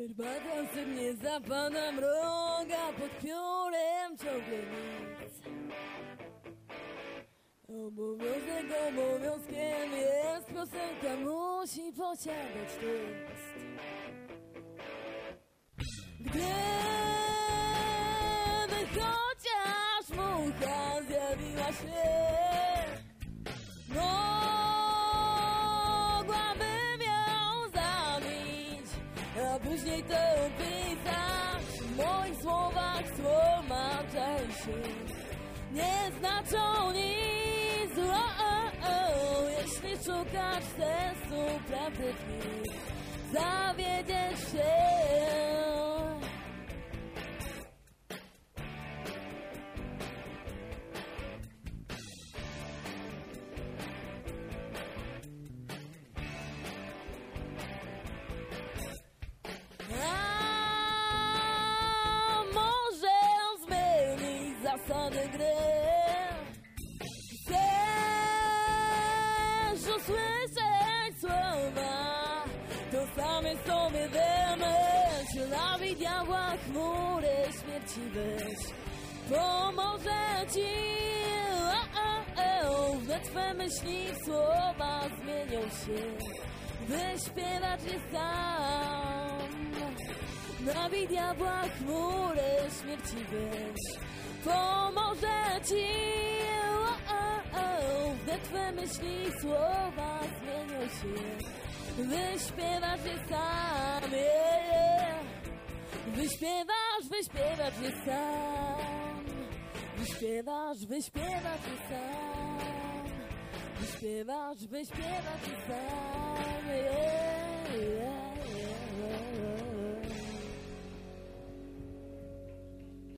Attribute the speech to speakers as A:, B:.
A: Herbata sygnie za pana mroga, pod piórem ciągle nic. Obowiązek obowiązkiem jest, piosenka musi posiadać tekst. Gdyby chociaż mucha zjawiła się, mogłabym ją zabić, a później to opisać. W moich słowach słowa się nie znaczą nic. Jeśli szukasz sensu prawdy w nim, zawiedziesz się. A może zmienić zasady gry? Usłyszeć słowa, to same sobie wymyśl. Na diabła chmury śmierci weź, pomoże ci. Wnet twe myśli w słowa zmienią się, wyśpiewać je sam. Na diabła chmury śmierci weź, pomoże ci. Wnet twe myśli słowa zmienią się, wyśpiewasz je sam. Wyśpiewasz je sam. Wyśpiewasz je sam. Wyśpiewasz je sam.